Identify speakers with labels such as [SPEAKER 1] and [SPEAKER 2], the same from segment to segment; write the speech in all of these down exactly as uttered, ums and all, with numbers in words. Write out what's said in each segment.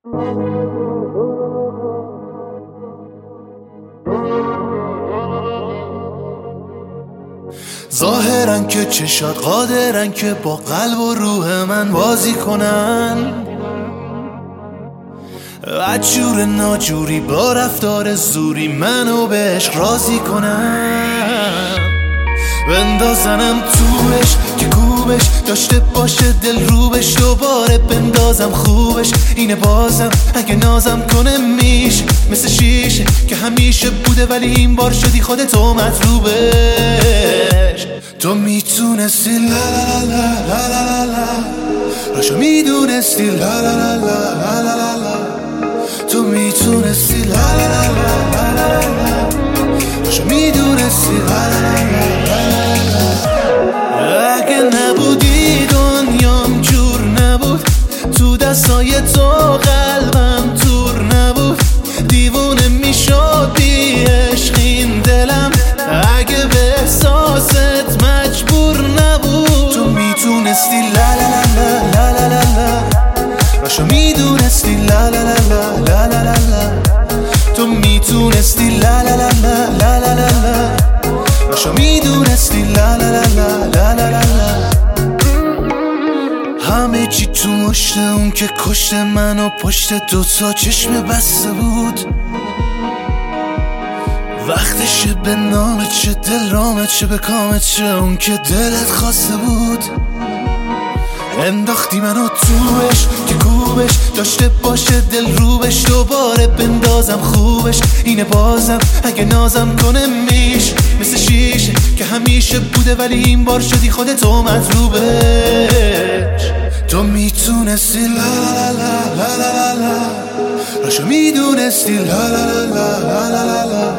[SPEAKER 1] ظاهرن که چشات قادرن که با قلب و روح من بازی کنن، عجور ناجوری با رفتار زوری منو به عشق راضی کنن، بندازنم توش که کوبش داشته باشه دل روبش، دوباره بندازم خوبش اینه بازم اگه نازم کنه میشه مثل شیشه که همیشه بوده ولی این بار شدی خودتو مطلوبش. تو میتونستی لا لا لا لا لا لا راشو میدونستی لا لا لا لا لا لا تو میتونستی لا لا لا لا لا لا راشو میدونستی لا لا لا لا لا. اگه نبودی دنیام جور نبود، تو دستای تو قلبم تور نبود، دیوونه میشد بی عشق این دلم اگه به احساست مجبور نبود. تو میتونستی لا لا لا لا لا لا لا راشو میدونستی لا لا لا لا لا لا لا تو میتونستی لا لا لا لا لا لا لا راشو میدونستی لا لا لا لا لا لا لا. همه چی تو مشت اون که کشت منو پشت دوتا چشم بسته بود، وقتشه به نامت چه دل رامت چه به کامت چه اون که دلت خواسته بود. انداختی منو توش که کوبش داشته باشه دل روبش، دوباره بندازم خوبش اینه بازم اگه نازم کنه میشه مثل شیشه که همیشه بوده ولی این بار شدی خودتو مطلوبش. تو میتونستی لا لا لا لا لا لا راشو میدونستی لا لا لا لا لا لا لا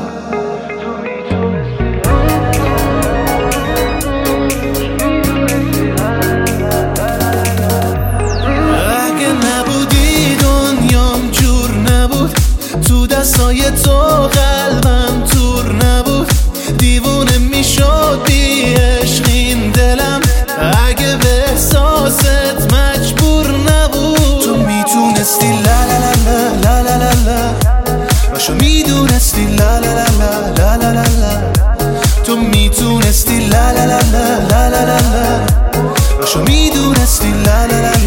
[SPEAKER 1] دستای تو قلبم تور نبود، دیوونه میشد بی عشق این دلم اگه به احساست مجبور نبود. تو میتونستی لا لا لا لا لا لا لا راشو میدونستی لا لا لا لا لا لا لا تو میتونستی لا لا لا لا لا لا لا راشو میدونستی لا لا لا